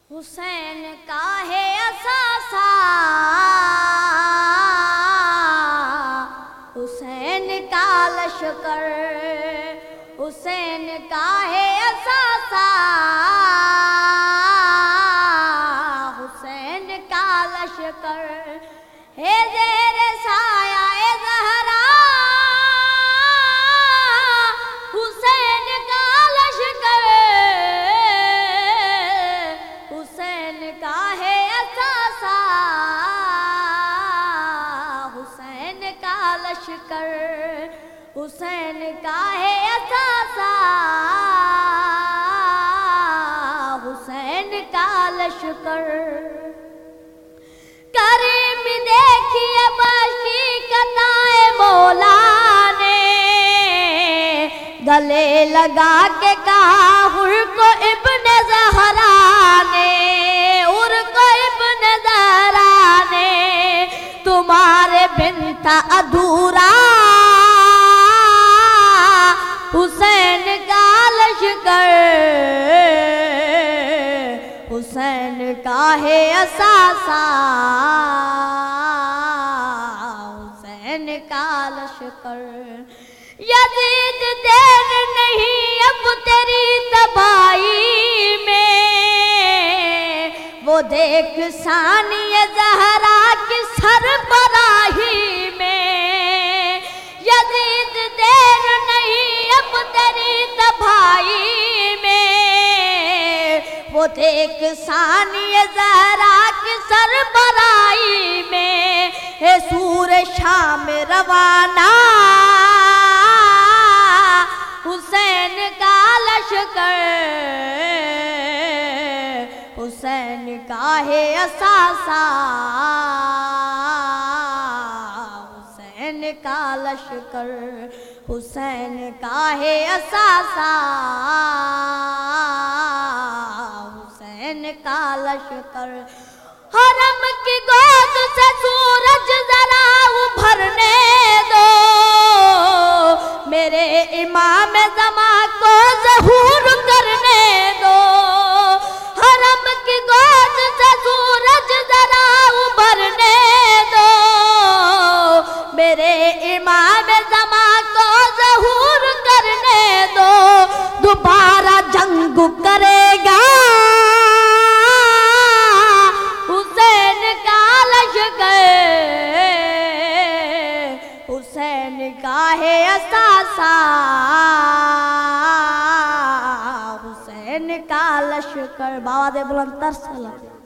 حسین کا ہے اثاثہ، حسین کا لشکر، حسین کا ہے اثاثہ، حسین کا لشکر ہے زیر سایہ زہرا، حسین کا لشکر، حسین کا ہے اثاثہ، حسین کا لشکر، حسین کا ہے اثاثہ، حسین کا لشکر۔ کریم دیکھیے بشیقتائے مولا نے، گلے لگا کے کہا حر کو ابن زہرا نے، حر کو ابن زہرا نے، تمہارے بن تھا ادھورا حسین کا لشکر، حسین کا ہے اثاثہ، حسین کا لشکر۔ یزید دیر نہیں اب تیری تباہی میں، وہ دیکھ ثانی زہرا کی سربراہی میں، یزید دیر نہیں اب تیری تباہی میں، وہ دیکھ ثانی زہرا کی سربراہی میں، ہے سور شام روانہ حسین کا لشکر، حسین کا ہے اثاثہ، حسین کا لشکر، حسین کا ہے اثاثہ، حسین کا لشکر۔ حرم کی گود سے سورج ذرا ابھرنے دو، میرے امام زمان کو ظہور کرنے دو، حرم کی گود سے سورج ذرا ابھرنے دو، میرے امام زمان کو ظہور کرنے دو، دوبارہ جنگ کرے گا حسین کا لشکر، حسین کا ہے اثاثہ، حسین کا لشکر۔ بآواز بلند تر سے